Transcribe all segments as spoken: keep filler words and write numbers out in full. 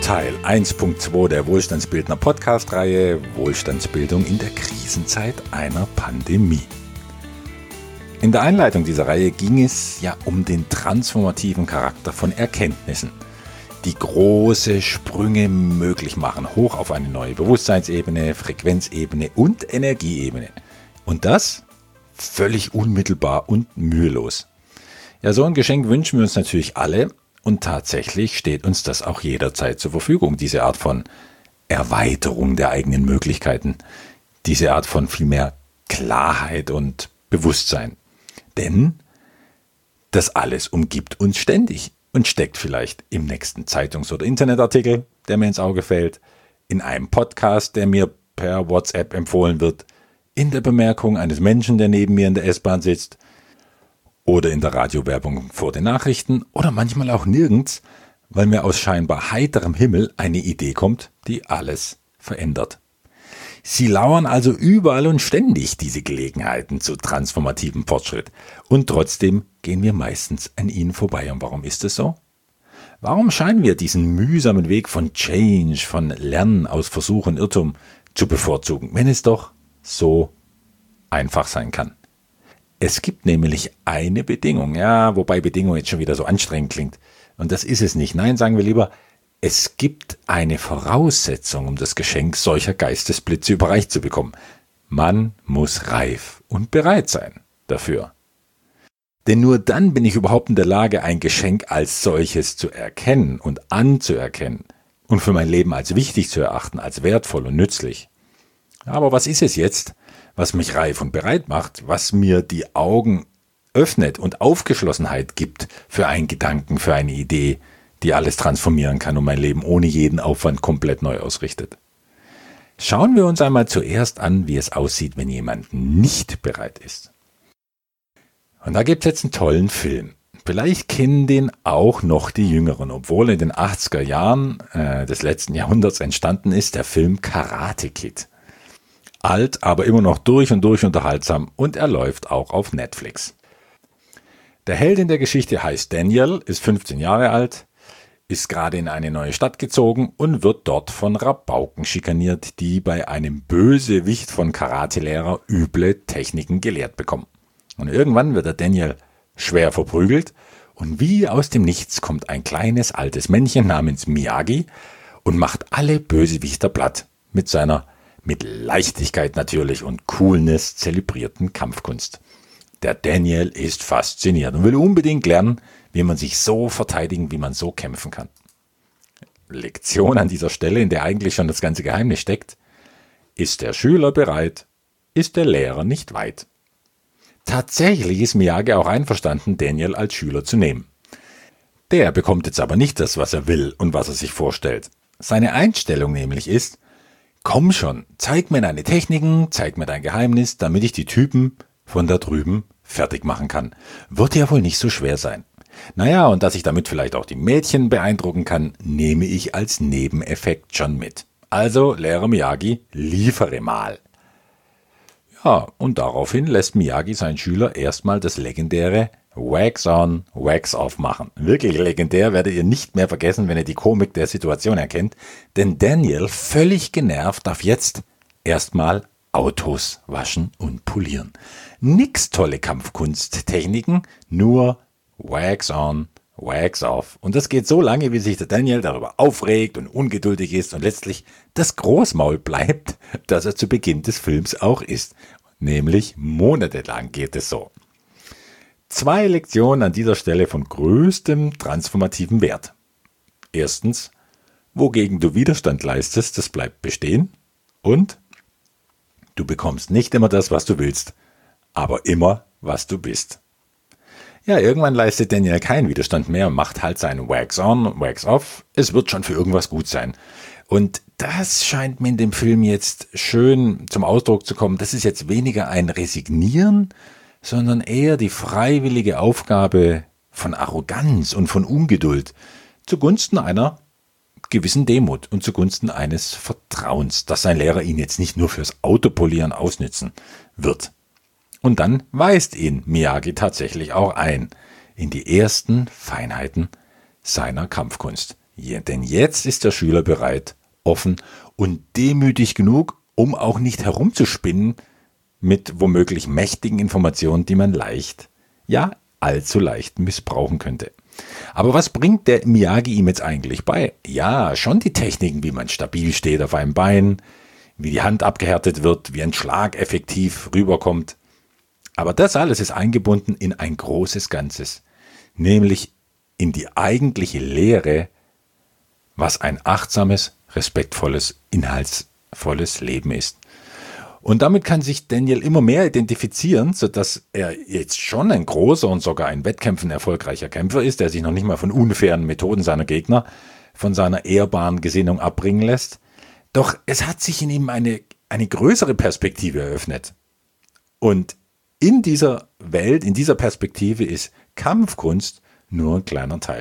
Teil eins Punkt zwei der Wohlstandsbildner Podcast-Reihe Wohlstandsbildung in der Krisenzeit einer Pandemie. In der Einleitung dieser Reihe ging es ja um den transformativen Charakter von Erkenntnissen, die große Sprünge möglich machen, hoch auf eine neue Bewusstseinsebene, Frequenzebene und Energieebene. Und das völlig unmittelbar und mühelos. Ja, so ein Geschenk wünschen wir uns natürlich alle. Und tatsächlich steht uns das auch jederzeit zur Verfügung, diese Art von Erweiterung der eigenen Möglichkeiten, diese Art von viel mehr Klarheit und Bewusstsein. Denn das alles umgibt uns ständig und steckt vielleicht im nächsten Zeitungs- oder Internetartikel, der mir ins Auge fällt, in einem Podcast, der mir per WhatsApp empfohlen wird, in der Bemerkung eines Menschen, der neben mir in der S-Bahn sitzt, oder in der Radiowerbung vor den Nachrichten oder manchmal auch nirgends, weil mir aus scheinbar heiterem Himmel eine Idee kommt, die alles verändert. Sie lauern also überall und ständig, diese Gelegenheiten zu transformativem Fortschritt. Und trotzdem gehen wir meistens an ihnen vorbei. Und warum ist es so? Warum scheinen wir diesen mühsamen Weg von Change, von Lernen aus Versuch und Irrtum zu bevorzugen, wenn es doch so einfach sein kann? Es gibt nämlich eine Bedingung, ja, wobei Bedingung jetzt schon wieder so anstrengend klingt. Und das ist es nicht. Nein, sagen wir lieber, es gibt eine Voraussetzung, um das Geschenk solcher Geistesblitze überreicht zu bekommen. Man muss reif und bereit sein dafür. Denn nur dann bin ich überhaupt in der Lage, ein Geschenk als solches zu erkennen und anzuerkennen und für mein Leben als wichtig zu erachten, als wertvoll und nützlich. Aber was ist es jetzt, was mich reif und bereit macht, was mir die Augen öffnet und Aufgeschlossenheit gibt für einen Gedanken, für eine Idee, die alles transformieren kann und mein Leben ohne jeden Aufwand komplett neu ausrichtet? Schauen wir uns einmal zuerst an, wie es aussieht, wenn jemand nicht bereit ist. Und da gibt es jetzt einen tollen Film. Vielleicht kennen den auch noch die Jüngeren, obwohl in den achtziger Jahren äh, des letzten Jahrhunderts entstanden ist, der Film Karate Kid. Alt, aber immer noch durch und durch unterhaltsam und er läuft auch auf Netflix. Der Held in der Geschichte heißt Daniel, ist fünfzehn Jahre alt, ist gerade in eine neue Stadt gezogen und wird dort von Rabauken schikaniert, die bei einem Bösewicht von Karatelehrer üble Techniken gelehrt bekommen. Und irgendwann wird der Daniel schwer verprügelt und wie aus dem Nichts kommt ein kleines altes Männchen namens Miyagi und macht alle Bösewichter platt mit seiner mit Leichtigkeit natürlich und Coolness zelebrierten Kampfkunst. Der Daniel ist fasziniert und will unbedingt lernen, wie man sich so verteidigen, wie man so kämpfen kann. Lektion an dieser Stelle, in der eigentlich schon das ganze Geheimnis steckt. Ist der Schüler bereit, ist der Lehrer nicht weit. Tatsächlich ist Miyagi auch einverstanden, Daniel als Schüler zu nehmen. Der bekommt jetzt aber nicht das, was er will und was er sich vorstellt. Seine Einstellung nämlich ist: Komm schon, zeig mir deine Techniken, zeig mir dein Geheimnis, damit ich die Typen von da drüben fertig machen kann. Wird ja wohl nicht so schwer sein. Naja, und dass ich damit vielleicht auch die Mädchen beeindrucken kann, nehme ich als Nebeneffekt schon mit. Also, Lehrer Miyagi, liefere mal. Ja, und daraufhin lässt Miyagi seinen Schüler erstmal das legendäre Wax on, Wax off machen. Wirklich legendär, werdet ihr nicht mehr vergessen, wenn ihr die Komik der Situation erkennt. Denn Daniel, völlig genervt, darf jetzt erstmal Autos waschen und polieren. Nix tolle Kampfkunsttechniken, nur Wax on, Wax off. Und das geht so lange, wie sich der Daniel darüber aufregt und ungeduldig ist und letztlich das Großmaul bleibt, das er zu Beginn des Films auch ist. Nämlich monatelang geht es so. Zwei Lektionen an dieser Stelle von größtem transformativen Wert. Erstens, wogegen du Widerstand leistest, das bleibt bestehen. Und du bekommst nicht immer das, was du willst, aber immer, was du bist. Ja, irgendwann leistet Daniel keinen Widerstand mehr und macht halt seinen Wax on, Wax off. Es wird schon für irgendwas gut sein. Und das scheint mir in dem Film jetzt schön zum Ausdruck zu kommen. Das ist jetzt weniger ein Resignieren, sondern eher die freiwillige Aufgabe von Arroganz und von Ungeduld zugunsten einer gewissen Demut und zugunsten eines Vertrauens, dass sein Lehrer ihn jetzt nicht nur fürs Autopolieren ausnützen wird. Und dann weist ihn Miyagi tatsächlich auch ein in die ersten Feinheiten seiner Kampfkunst. Ja, denn jetzt ist der Schüler bereit, offen und demütig genug, um auch nicht herumzuspinnen mit womöglich mächtigen Informationen, die man leicht, ja, allzu leicht missbrauchen könnte. Aber was bringt der Miyagi ihm jetzt eigentlich bei? Ja, schon die Techniken, wie man stabil steht auf einem Bein, wie die Hand abgehärtet wird, wie ein Schlag effektiv rüberkommt. Aber das alles ist eingebunden in ein großes Ganzes, nämlich in die eigentliche Lehre, was ein achtsames, respektvolles, inhaltsvolles Leben ist. Und damit kann sich Daniel immer mehr identifizieren, sodass er jetzt schon ein großer und sogar in Wettkämpfen erfolgreicher Kämpfer ist, der sich noch nicht mal von unfairen Methoden seiner Gegner, von seiner ehrbaren Gesinnung abbringen lässt. Doch es hat sich in ihm eine, eine größere Perspektive eröffnet. Und in dieser Welt, in dieser Perspektive ist Kampfkunst nur ein kleiner Teil.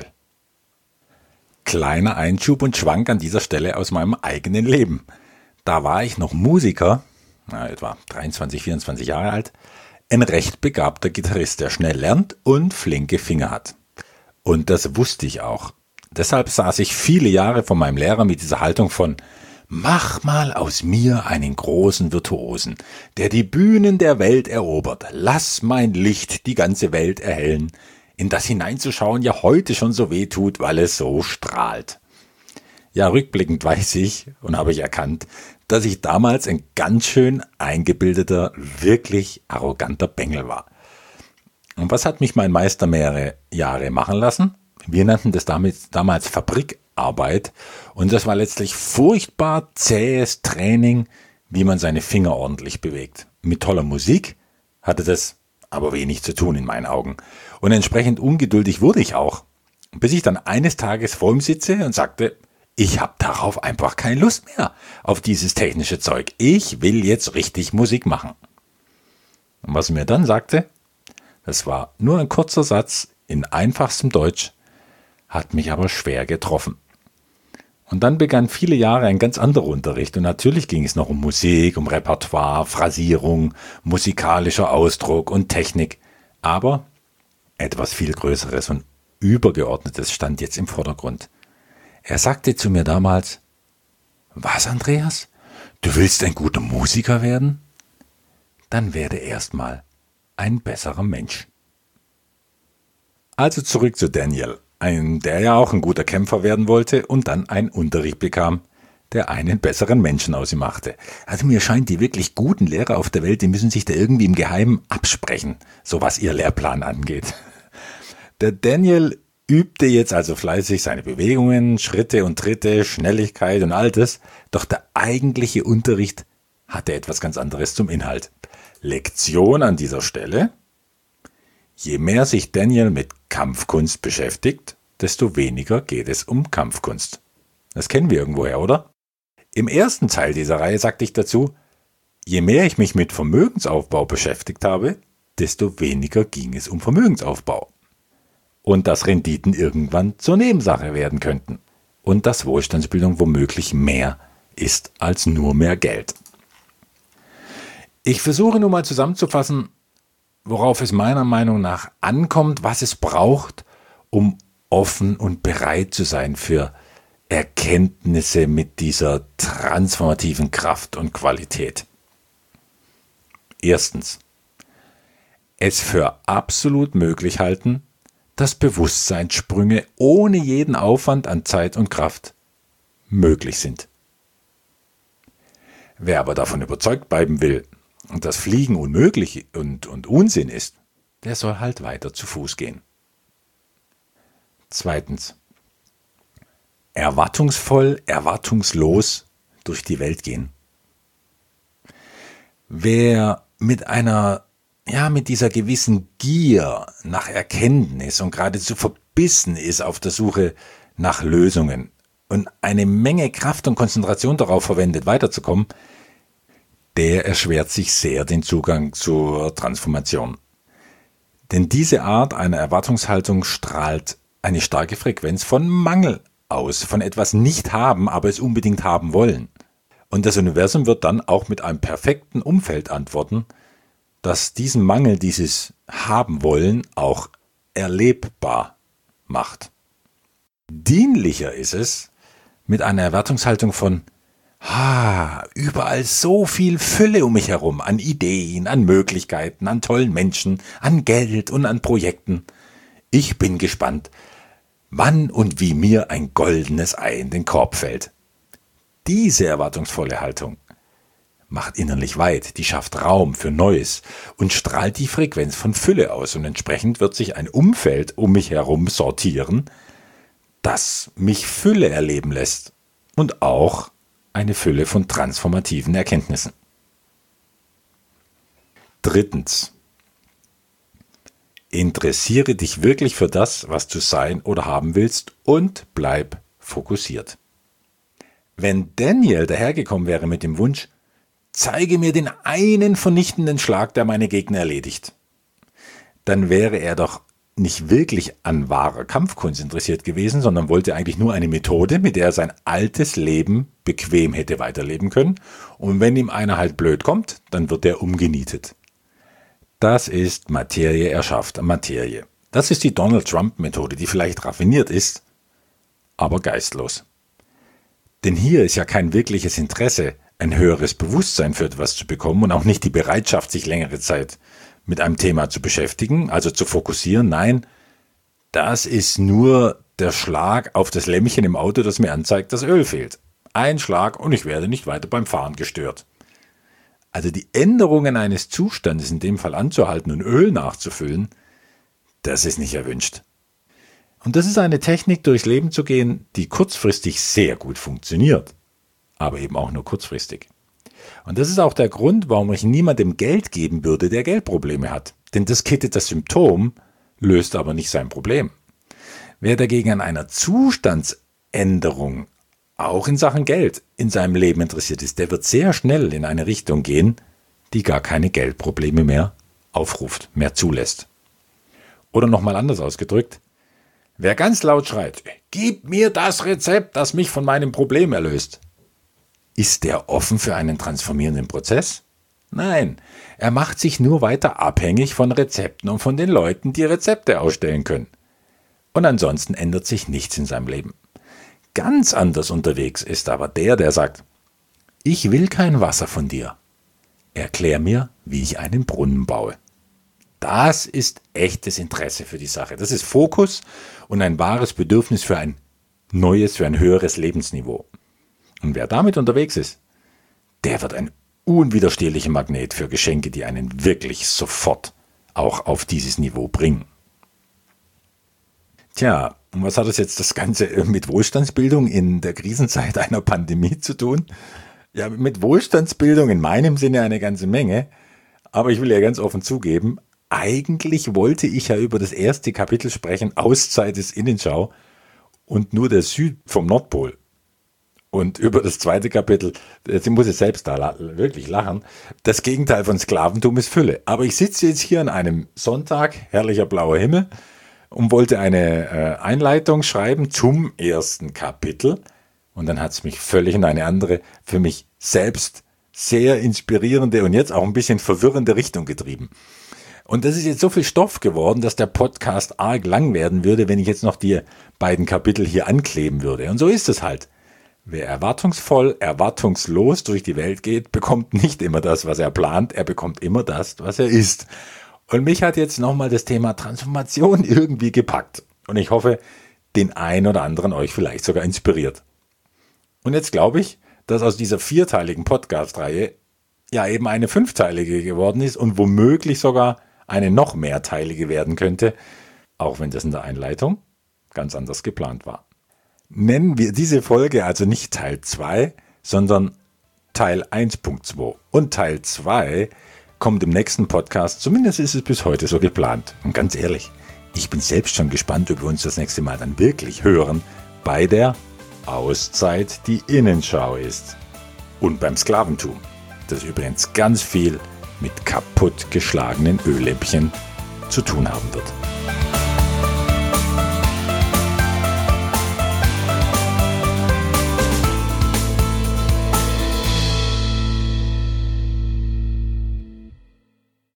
Kleiner Einschub und Schwank an dieser Stelle aus meinem eigenen Leben. Da war ich noch Musiker, etwa dreiundzwanzig, vierundzwanzig Jahre alt, ein recht begabter Gitarrist, der schnell lernt und flinke Finger hat. Und das wusste ich auch. Deshalb saß ich viele Jahre vor meinem Lehrer mit dieser Haltung von: Mach mal aus mir einen großen Virtuosen, der die Bühnen der Welt erobert. Lass mein Licht die ganze Welt erhellen, in das hineinzuschauen ja heute schon so weh tut, weil es so strahlt. Ja, rückblickend weiß ich und habe ich erkannt, dass ich damals ein ganz schön eingebildeter, wirklich arroganter Bengel war. Und was hat mich mein Meister mehrere Jahre machen lassen? Wir nannten das damals, damals Fabrikarbeit und das war letztlich furchtbar zähes Training, wie man seine Finger ordentlich bewegt. Mit toller Musik hatte das aber wenig zu tun in meinen Augen. Und entsprechend ungeduldig wurde ich auch, bis ich dann eines Tages vor ihm sitze und sagte: Ich habe darauf einfach keine Lust mehr, auf dieses technische Zeug. Ich will jetzt richtig Musik machen. Und was er mir dann sagte, das war nur ein kurzer Satz in einfachstem Deutsch, hat mich aber schwer getroffen. Und dann begann viele Jahre ein ganz anderer Unterricht und natürlich ging es noch um Musik, um Repertoire, Phrasierung, musikalischer Ausdruck und Technik. Aber etwas viel Größeres und Übergeordnetes stand jetzt im Vordergrund. Er sagte zu mir damals: Was, Andreas? Du willst ein guter Musiker werden? Dann werde erstmal ein besserer Mensch. Also zurück zu Daniel, ein, der ja auch ein guter Kämpfer werden wollte und dann einen Unterricht bekam, der einen besseren Menschen aus ihm machte. Also mir scheint, die wirklich guten Lehrer auf der Welt, die müssen sich da irgendwie im Geheimen absprechen, so was ihr Lehrplan angeht. Der Daniel übte jetzt also fleißig seine Bewegungen, Schritte und Tritte, Schnelligkeit und all das, doch der eigentliche Unterricht hatte etwas ganz anderes zum Inhalt. Lektion an dieser Stelle: Je mehr sich Daniel mit Kampfkunst beschäftigt, desto weniger geht es um Kampfkunst. Das kennen wir irgendwoher, oder? Im ersten Teil dieser Reihe sagte ich dazu: Je mehr ich mich mit Vermögensaufbau beschäftigt habe, desto weniger ging es um Vermögensaufbau. Und dass Renditen irgendwann zur Nebensache werden könnten. Und dass Wohlstandsbildung womöglich mehr ist als nur mehr Geld. Ich versuche nun mal zusammenzufassen, worauf es meiner Meinung nach ankommt, was es braucht, um offen und bereit zu sein für Erkenntnisse mit dieser transformativen Kraft und Qualität. Erstens: Es für absolut möglich halten, dass Bewusstseinssprünge ohne jeden Aufwand an Zeit und Kraft möglich sind. Wer aber davon überzeugt bleiben will, dass Fliegen unmöglich und, und Unsinn ist, der soll halt weiter zu Fuß gehen. Zweitens: Erwartungsvoll, erwartungslos durch die Welt gehen. Wer mit einer Ja, mit dieser gewissen Gier nach Erkenntnis und geradezu verbissen ist auf der Suche nach Lösungen und eine Menge Kraft und Konzentration darauf verwendet, weiterzukommen, der erschwert sich sehr den Zugang zur Transformation. Denn diese Art einer Erwartungshaltung strahlt eine starke Frequenz von Mangel aus, von etwas nicht haben, aber es unbedingt haben wollen. Und das Universum wird dann auch mit einem perfekten Umfeld antworten, das diesen Mangel, dieses Haben wollen, auch erlebbar macht. Dienlicher ist es, mit einer Erwartungshaltung von Ah, überall so viel Fülle um mich herum, an Ideen, an Möglichkeiten, an tollen Menschen, an Geld und an Projekten. Ich bin gespannt, wann und wie mir ein goldenes Ei in den Korb fällt. Diese erwartungsvolle Haltung macht innerlich weit, die schafft Raum für Neues und strahlt die Frequenz von Fülle aus und entsprechend wird sich ein Umfeld um mich herum sortieren, das mich Fülle erleben lässt und auch eine Fülle von transformativen Erkenntnissen. Drittens. Interessiere dich wirklich für das, was du sein oder haben willst und bleib fokussiert. Wenn Daniel dahergekommen wäre mit dem Wunsch, zeige mir den einen vernichtenden Schlag, der meine Gegner erledigt, dann wäre er doch nicht wirklich an wahrer Kampfkunst interessiert gewesen, sondern wollte eigentlich nur eine Methode, mit der er sein altes Leben bequem hätte weiterleben können. Und wenn ihm einer halt blöd kommt, dann wird er umgenietet. Das ist Materie erschafft Materie. Das ist die Donald-Trump-Methode, die vielleicht raffiniert ist, aber geistlos. Denn hier ist ja kein wirkliches Interesse, ein höheres Bewusstsein für etwas zu bekommen und auch nicht die Bereitschaft, sich längere Zeit mit einem Thema zu beschäftigen, also zu fokussieren. Nein, das ist nur der Schlag auf das Lämpchen im Auto, das mir anzeigt, dass Öl fehlt. Ein Schlag und ich werde nicht weiter beim Fahren gestört. Also die Änderungen eines Zustandes, in dem Fall anzuhalten und Öl nachzufüllen, das ist nicht erwünscht. Und das ist eine Technik, durchs Leben zu gehen, die kurzfristig sehr gut funktioniert, aber eben auch nur kurzfristig. Und das ist auch der Grund, warum ich niemandem Geld geben würde, der Geldprobleme hat. Denn das kittet das Symptom, löst aber nicht sein Problem. Wer dagegen an einer Zustandsänderung, auch in Sachen Geld, in seinem Leben interessiert ist, der wird sehr schnell in eine Richtung gehen, die gar keine Geldprobleme mehr aufruft, mehr zulässt. Oder nochmal anders ausgedrückt, wer ganz laut schreit, gib mir das Rezept, das mich von meinem Problem erlöst, ist der offen für einen transformierenden Prozess? Nein, er macht sich nur weiter abhängig von Rezepten und von den Leuten, die Rezepte ausstellen können. Und ansonsten ändert sich nichts in seinem Leben. Ganz anders unterwegs ist aber der, der sagt, ich will kein Wasser von dir. Erklär mir, wie ich einen Brunnen baue. Das ist echtes Interesse für die Sache. Das ist Fokus und ein wahres Bedürfnis für ein neues, für ein höheres Lebensniveau. Und wer damit unterwegs ist, der wird ein unwiderstehlicher Magnet für Geschenke, die einen wirklich sofort auch auf dieses Niveau bringen. Tja, und was hat das jetzt das Ganze mit Wohlstandsbildung in der Krisenzeit einer Pandemie zu tun? Ja, mit Wohlstandsbildung in meinem Sinne eine ganze Menge, aber ich will ja ganz offen zugeben, eigentlich wollte ich ja über das erste Kapitel sprechen, Auszeit des Innenschau und nur der Süd vom Nordpol. Und über das zweite Kapitel, jetzt muss ich selbst da wirklich lachen, das Gegenteil von Sklaventum ist Fülle. Aber ich sitze jetzt hier an einem Sonntag, herrlicher blauer Himmel, und wollte eine äh, Einleitung schreiben zum ersten Kapitel. Und dann hat es mich völlig in eine andere, für mich selbst sehr inspirierende und jetzt auch ein bisschen verwirrende Richtung getrieben. Und das ist jetzt so viel Stoff geworden, dass der Podcast arg lang werden würde, wenn ich jetzt noch die beiden Kapitel hier ankleben würde. Und so ist es halt. Wer erwartungsvoll, erwartungslos durch die Welt geht, bekommt nicht immer das, was er plant, er bekommt immer das, was er ist. Und mich hat jetzt nochmal das Thema Transformation irgendwie gepackt. Und ich hoffe, den einen oder anderen euch vielleicht sogar inspiriert. Und jetzt glaube ich, dass aus dieser vierteiligen Podcast-Reihe ja eben eine fünfteilige geworden ist und womöglich sogar eine noch mehrteilige werden könnte, auch wenn das in der Einleitung ganz anders geplant war. Nennen wir diese Folge also nicht Teil zwei, sondern Teil eins Punkt zwei. Und Teil zwei kommt im nächsten Podcast, zumindest ist es bis heute so geplant. Und ganz ehrlich, ich bin selbst schon gespannt, ob wir uns das nächste Mal dann wirklich hören bei der Auszeit, die Innenschau ist. Und beim Sklaventum, das übrigens ganz viel mit kaputt geschlagenen Öllämpchen zu tun haben wird.